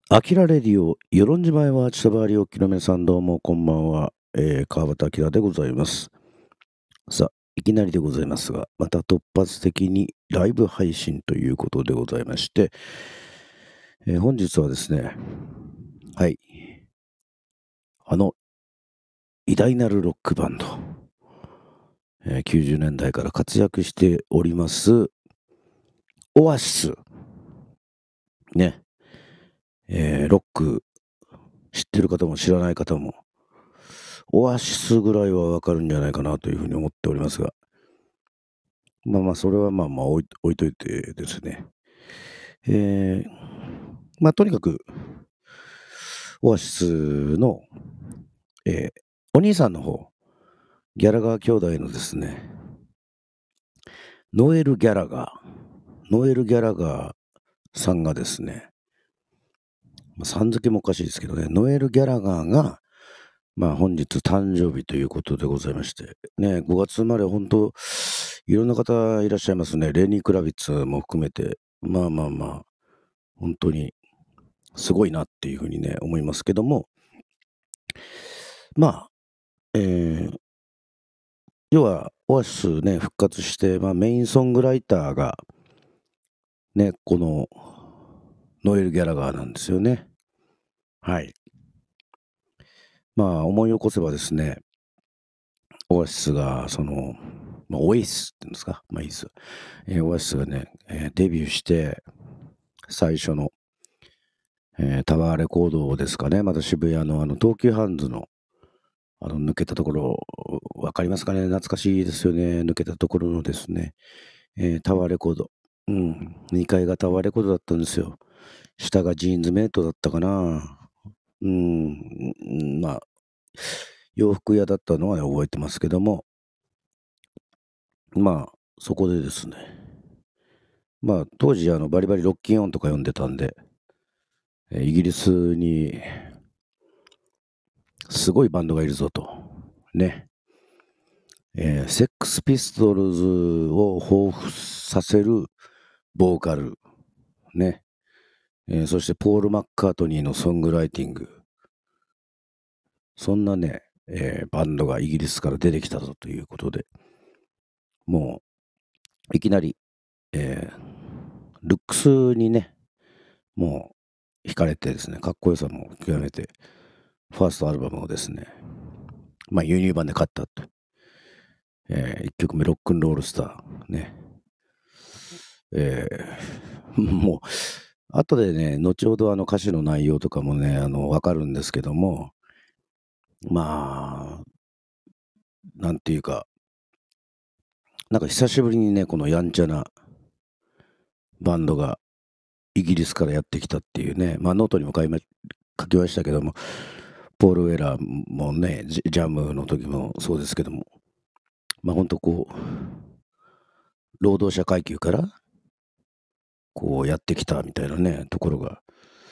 アキラレディオ、与論島へは千葉りおきの皆さんどうもこんばんは、川端明でございます。さあ、いきなりでございますが、また突発的にライブ配信ということでございまして、本日はですね、はい、偉大なるロックバンド、90年代から活躍しております、オアシス、ね、ロック知ってる方も知らない方も、オアシスぐらいはわかるんじゃないかなというふうに思っておりますが、それは置いといてですね。とにかく、オアシスの、お兄さんの方、ギャラガー兄弟のですね、ノエル・ギャラガーさんがですね、さん付けもおかしいですけどね、ノエル・ギャラガーが、本日誕生日ということでございまして、ね、5月生まれ、本当いろんな方いらっしゃいますね。レニー・クラビッツも含めて、本当にすごいなっていうふうにね、思いますけども、まあ、えー要は、オアシスね、復活して、メインソングライターが、ね、この、ノエル・ギャラガーなんですよね。はい。思い起こせばですね、オアシスが、オエシスっていうんですか、いいです。オアシスがね、デビューして、最初の、タワーレコードですかね、また渋谷の東急ハンズの抜けたところ、わかりますかね、懐かしいですよね、抜けたところのですね、タワーレコード。うん、2階がタワーレコードだったんですよ。下がジーンズメイトだったかな。うん、洋服屋だったのはね、覚えてますけども、そこでですね、当時バリバリロッキンオンとか読んでたんで、イギリスにすごいバンドがいるぞと。ね。セックスピストルズを彷彿させるボーカル。ね。そしてポール・マッカートニーのソングライティング。そんなね、バンドがイギリスから出てきたぞということで、もういきなり、ルックスにね、もう惹かれてですね、かっこよさも極めて、ファーストアルバムをですね、輸入版で買ったと。1曲目、ロックンロールスター。ね。もう、後でね、後ほど歌詞の内容とかもね、わかるんですけども、まあ、なんていうか、なんか久しぶりにね、このやんちゃなバンドがイギリスからやってきたっていうね、ノートにも書きましたけども、ポール・ウェラーもね、ジャムの時もそうですけども、ほんとこう、労働者階級からこうやってきたみたいなね、ところが、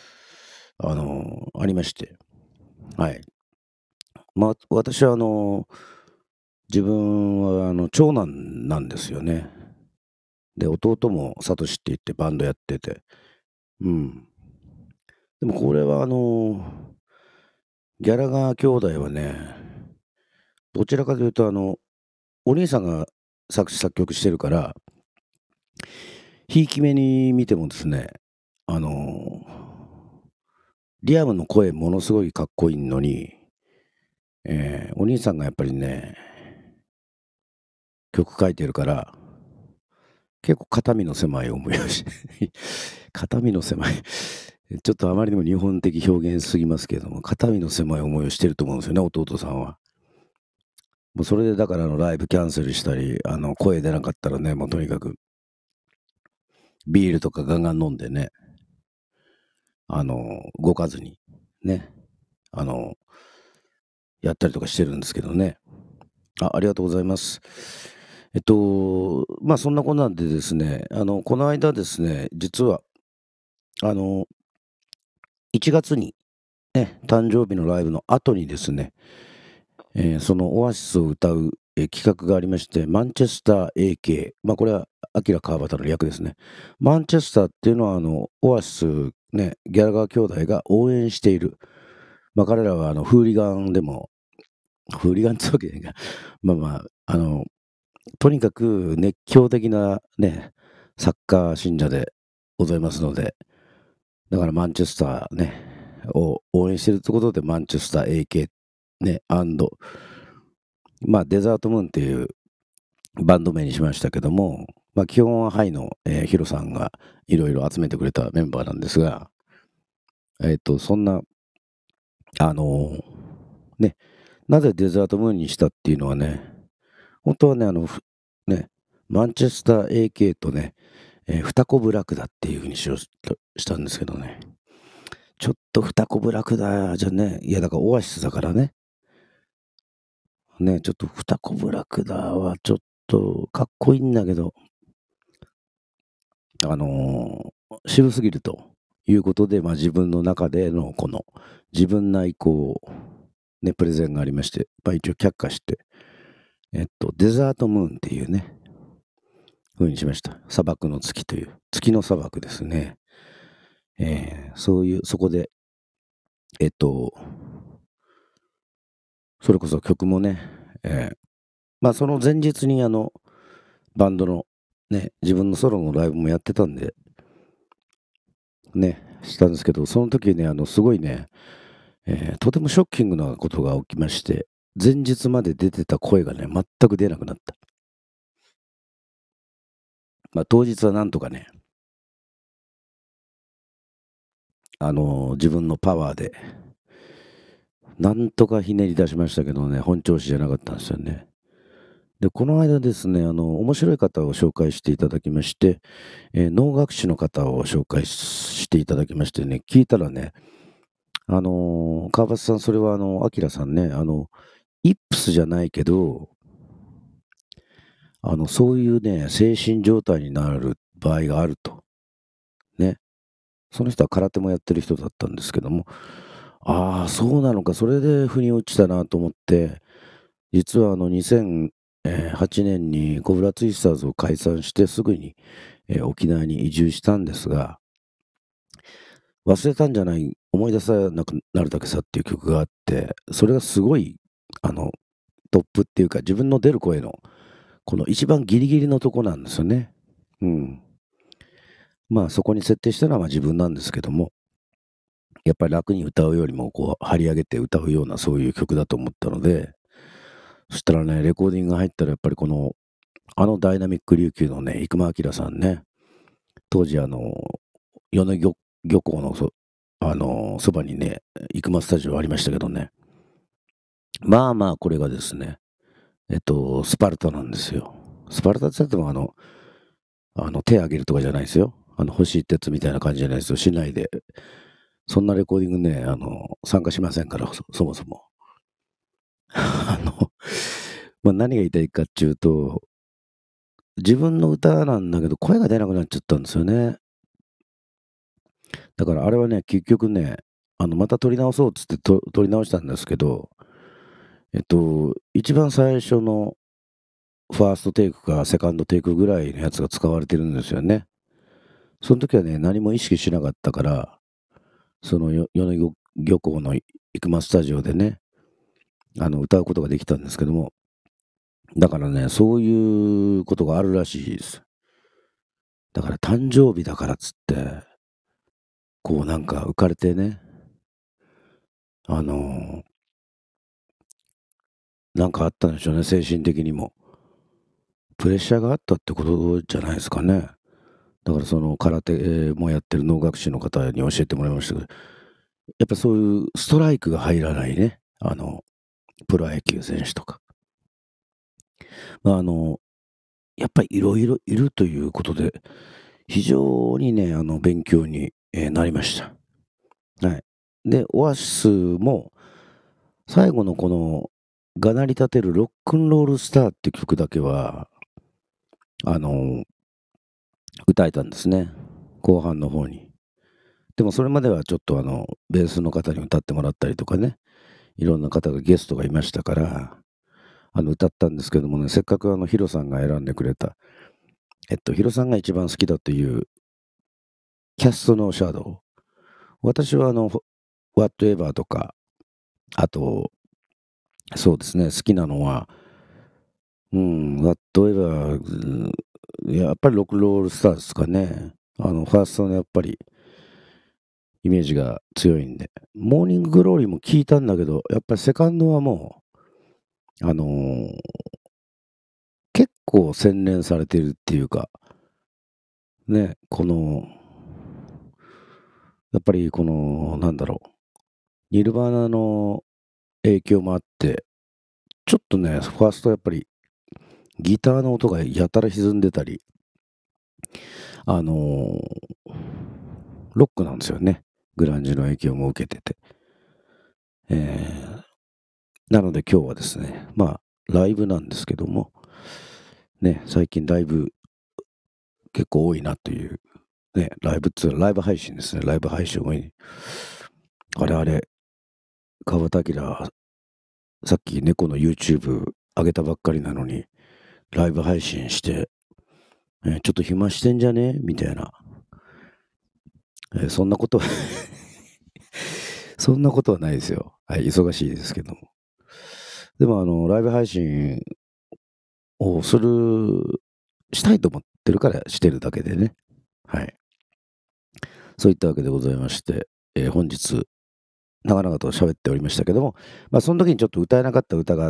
ありまして、はい。私は自分は長男なんですよね。で、弟もサトシって言ってバンドやってて、うん。でもこれはギャラガー兄弟はね、どちらかというとお兄さんが作詞作曲してるから、ひいき目に見てもですね、あの、リアムの声ものすごいかっこいいのに、お兄さんがやっぱりね、曲書いてるから、結構肩身の狭い思いをし肩身の狭いちょっとあまりにも日本的表現すぎますけれども、肩身の狭い思いをしてると思うんですよね、弟さんは。もうそれでだからライブキャンセルしたり、声出なかったらね、もうとにかくビールとかガンガン飲んでね、動かずに、ね、あの、やったりとかしてるんですけどね。ありがとうございます。そんなこんなんでですね、この間ですね、実は、あの、1月にね、誕生日のライブの後にですね、そのオアシスを歌う企画がありまして、マンチェスター AK、これはアキラ川端の略ですね。マンチェスターっていうのはオアシスね、ギャラガー兄弟が応援している。彼らはフーリガンでも、フーリガンってわけじゃないか。とにかく熱狂的なね、サッカー信者でございますので、だからマンチェスターね、を応援してるってことで、マンチェスター AK ね、デザートムーンっていうバンド名にしましたけども、基本はハイの、ヒロさんがいろいろ集めてくれたメンバーなんですが、そんな、あのね、なぜデザートムーンにしたっていうのはね、本当はね、ね、マンチェスター AK とね、二コブラクダっていうふうにしようとしたんですけどね、ちょっと二コブラクダじゃね、いやだからオアシスだからね、ちょっと二コブラクダはちょっとかっこいいんだけど、渋すぎるということで、自分の中でのこの自分なプレゼンがありまして、一応却下して、デザートムーンっていうね、風にしました。砂漠の月という、月の砂漠ですね。そこで、それこそ曲もね、その前日にバンドのね、自分のソロのライブもやってたんで、したんですけど、その時ね、すごいね、とてもショッキングなことが起きまして、前日まで出てた声がね、全く出なくなった。当日はなんとかね、自分のパワーで、なんとかひねり出しましたけどね、本調子じゃなかったんですよね。で、この間ですね、面白い方を紹介していただきまして、能楽師の方を紹介していただきましてね、聞いたらね、川端さん、それはアキラさんね、イップスじゃないけど、そういうね、精神状態になる場合があると。ね。その人は空手もやってる人だったんですけども、ああ、そうなのか、それで腑に落ちたなと思って、実は2008年にコブラツイスターズを解散してすぐに、沖縄に移住したんですが、忘れたんじゃない、思い出さなくなるだけさっていう曲があって、それがすごい、トップっていうか自分の出る声のこの一番ギリギリのとこなんですよね。うん。そこに設定したのは自分なんですけども、やっぱり楽に歌うよりも張り上げて歌うようなそういう曲だと思ったので、そしたらね、レコーディングが入ったらやっぱりダイナミック琉球のね、生間明さんね、当時米子漁港のそばにね、生間スタジオありましたけどね、これがですね、スパルタなんですよ。スパルタって言っても手挙げるとかじゃないですよ。星鉄みたいな感じじゃないですよ。しないで。そんなレコーディングね、参加しませんから、そもそも。何が言いたいかっていうと、自分の歌なんだけど、声が出なくなっちゃったんですよね。だからあれはね、結局ね、また撮り直そうっつって撮り直したんですけど、一番最初のファーストテイクかセカンドテイクぐらいのやつが使われてるんですよね。その時はね、何も意識しなかったから、その米子漁港の生間スタジオでね、歌うことができたんですけども、だからね、そういうことがあるらしいです。だから誕生日だからっつって、なんか浮かれてね、あのなんかあったんでしょうね、精神的にも。プレッシャーがあったってことじゃないですかね。だからその空手もやってる能楽師の方に教えてもらいましたけど、やっぱそういうストライクが入らないね、プロ野球選手とか。まあ、やっぱりいろいろいるということで、非常にね、勉強に、なりました。はい。で、オアシスも、最後のこの、がなり立てるロックンロールスターって曲だけは、あの、歌えたんですね。後半の方に。でもそれまではちょっとベースの方に歌ってもらったりとかね、いろんな方がゲストがいましたから、 歌ったんですけどもね、せっかくヒロさんが選んでくれた、ヒロさんが一番好きだというキャストのシャドウ。私はWhatever とか、あと、そうですね、好きなのは、Whatever、やっぱりロックロールスターですかね。ファーストのやっぱりイメージが強いんで。モーニンググローリーも聞いたんだけど、やっぱりセカンドはもう、結構洗練されてるっていうか、ね、やっぱりなんだろう、ニルバーナの影響もあって、ちょっとね、ファーストやっぱりギターの音がやたら歪んでたり、あのーロックなんですよね。グランジの影響も受けてて。なので今日はですね、ライブなんですけども、ね、最近ライブ結構多いなという、ね、ライブ配信ですね。ライブ配信多い。あれ、川田明、さっき猫の YouTube 上げたばっかりなのに、ライブ配信して、ちょっと暇してんじゃねみたいな。そんなことはそんなことはないですよ。はい、忙しいですけども。でもライブ配信をしたいと思ってるからしてるだけでね。はい。そういったわけでございまして、本日、長々と喋っておりましたけども、その時にちょっと歌えなかった歌があって、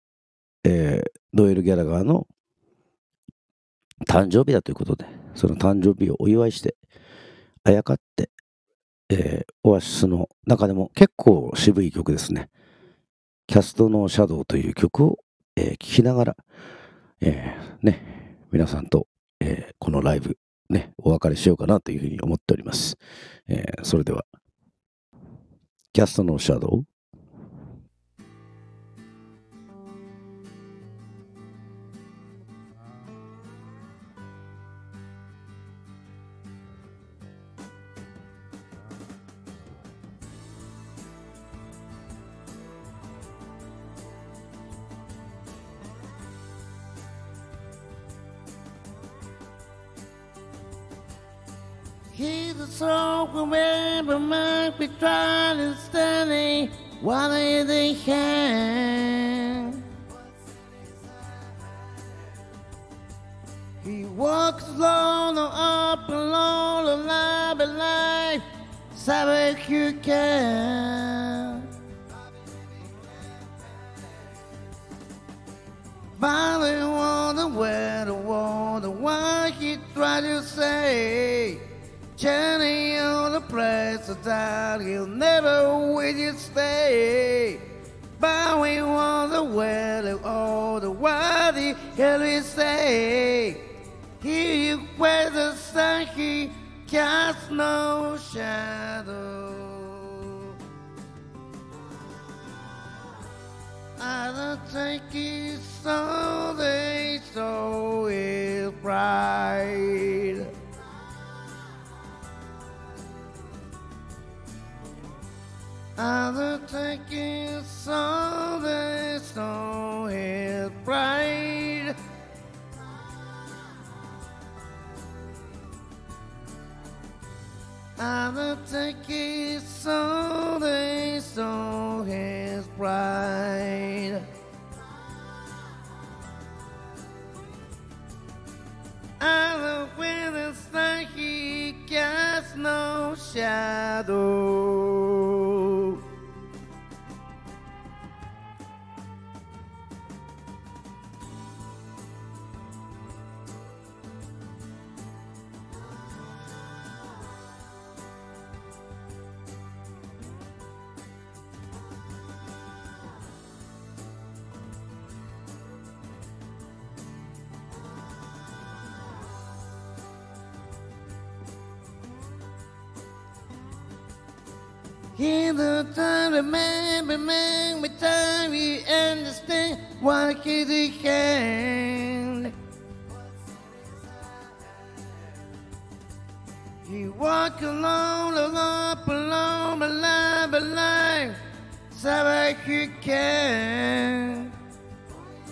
ノエル・ギャラガーの誕生日だということで、その誕生日をお祝いして、あやかって、オアシスの中でも結構渋い曲ですね。キャストのシャドウという曲を、聴きながら、皆さんと、このライブ、ね、お別れしようかなというふうに思っております。それでは、キャストのシャドウ。He's a soul whoever might be trying to study what they can. He walks alone or up alone or live a life, so you can. Finally wonder where the wonder what he tried to say. Journey on the place that he'll never will you stay. But we wonder where the all the what he hell we say. He where the sun he casts no shadow. I don't think it's so they so is bright. I don't think it's so they so is bright. I don't think it's so they so is bright. I don't when the sun he casts no shadow. In the time, remember, man, with time we understand what he can. He walk alone, alone, alive, so like you can.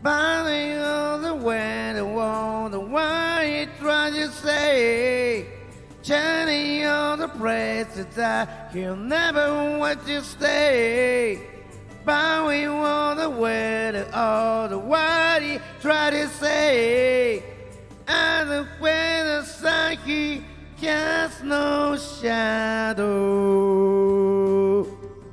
Burning on the way, the wall, the why he tried to say. Turning on the places that he'll never want to stay. Bowing on the way, the all the what he tried to say. And the way the sun he casts no shadow.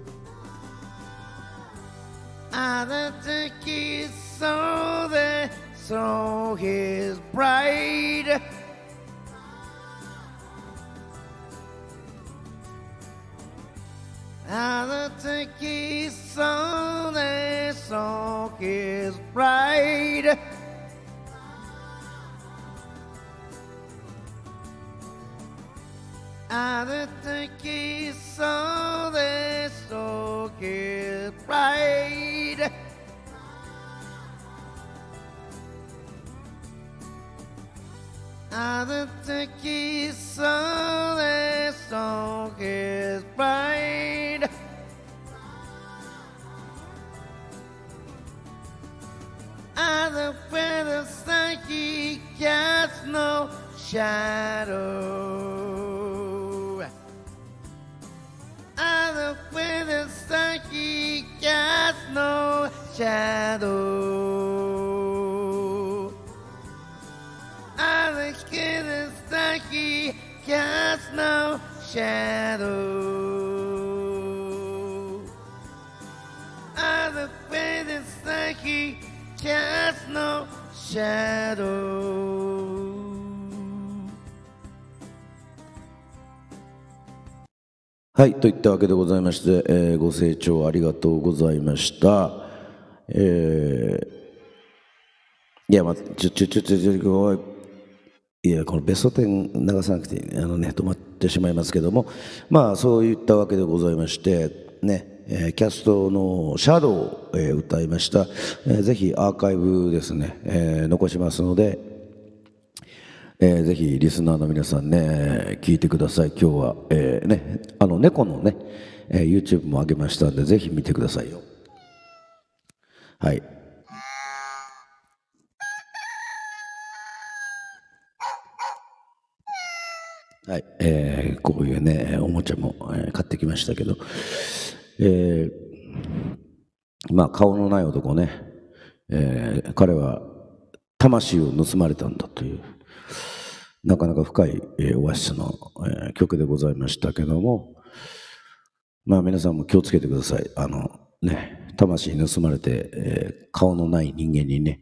And the kids saw the saw his bride. And the kids saw the saw his bride. And the kids saw the saw his bride. And the kids saw the saw his bride. And the weather sun he casts no shadow. And the weather sun he casts no shadow. And the weather sun he casts no shadow. And the weather sun he casts no shadow. はい、といったわけでございまして、ご清聴ありがとうございました。いや、いや、このベスト10流さなくていいね、止まってしまいますけども、まあ、そういったわけでございまして、ね、キャストのシャドウを、歌いました。ぜひアーカイブですね、残しますので、ぜひリスナーの皆さんね、聞いてください。今日は、ね、猫のね、YouTube も上げましたんで、ぜひ見てくださいよ。はい。はい、こういうね、おもちゃも、買ってきましたけど、まあ、顔のない男ね、彼は魂を盗まれたんだという、なかなか深い、オアシスの、曲でございましたけども、まあ皆さんも気をつけてください。ね、魂盗まれて、顔のない人間にね、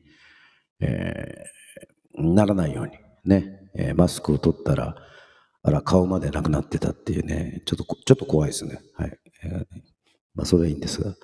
ならないようにね、マスクを取ったら、顔までなくなってたっていうね、ちょっと怖いですね。はい。まあそれはいいんですが、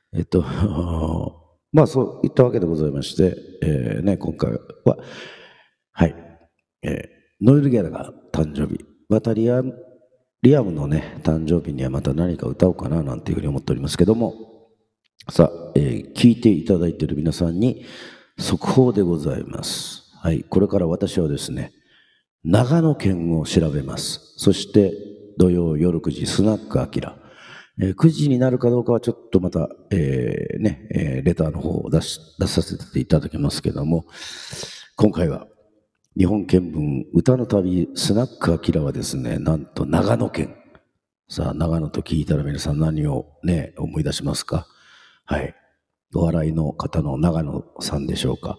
まあそういったわけでございまして、ね、今回は、はい、ノエル・ギャラが誕生日、またリアムのね、誕生日にはまた何か歌おうかななんていうふうに思っておりますけども、さあ、聞いていただいている皆さんに速報でございます。はい、これから私はですね、長野県を調べます。そして土曜夜9時、スナックアキラ。9時になるかどうかはちょっとまた、レターの方を出させていただきますけども、今回は日本見聞歌の旅スナックアキラはですね、なんと長野県。さあ、長野と聞いたら皆さん何をね、思い出しますか？はい。お笑いの方の長野さんでしょうか。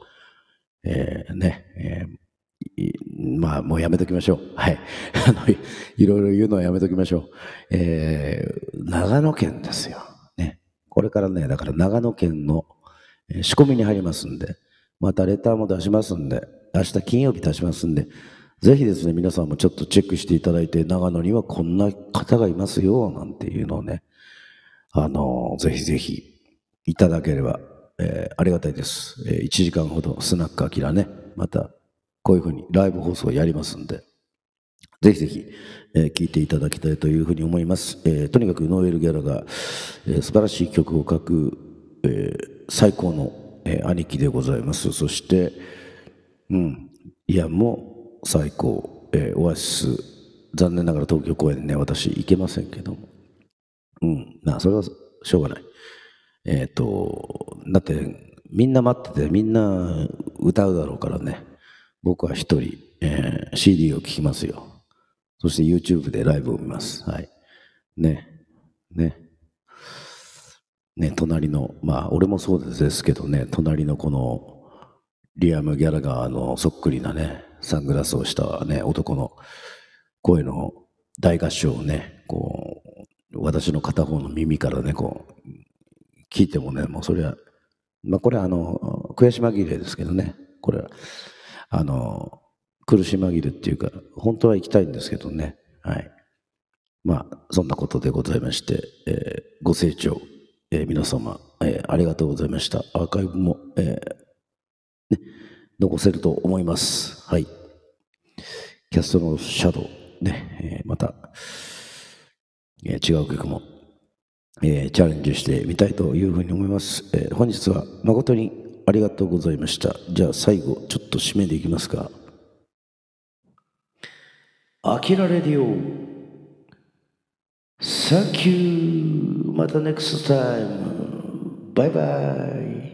まあ、もうやめときましょう。はい。いろいろ言うのはやめときましょう。長野県ですよ。ね。これからね、だから長野県の仕込みに入りますんで、またレターも出しますんで、明日金曜日出しますんで、ぜひですね、皆さんもちょっとチェックしていただいて、長野にはこんな方がいますよ、なんていうのをね、ぜひぜひいただければ、ありがたいです。1時間ほどスナックアキラね、またこういうふうにライブ放送をやりますんで、ぜひぜひ、聴いていただきたいというふうに思います。とにかくノーエル・ギャラが、素晴らしい曲を書く、最高の、兄貴でございます。そして、イアンも最高、オアシス、残念ながら東京公演にね、私行けませんけども。それはしょうがない。だって、 みんな待ってて、みんな歌うだろうからね。僕は一人、CD を聴きますよ。そして YouTube でライブを見ます。はい。ね。ね。ね、隣の、まあ、俺もそうですけどね、隣のこの、リアム・ギャラガーのそっくりなね、サングラスをしたね、男の声の大合唱をね、こう、私の片方の耳からね、こう、聞いてもね、もうそれは、まあ、これは悔し紛れですけどね、これは、苦し紛れっていうか、本当は行きたいんですけどね、はい。まあ、そんなことでございまして、ご清聴、皆様、ありがとうございました。アーカイブも、残せると思います。はい。キャストのシャドウ、ね、また、違う曲も、チャレンジしてみたいというふうに思います。本日は誠にありがとうございました。じゃあ最後、ちょっと締めでいきますか。アキラレディオ、サンキュー、またネクストタイム、バイバイ。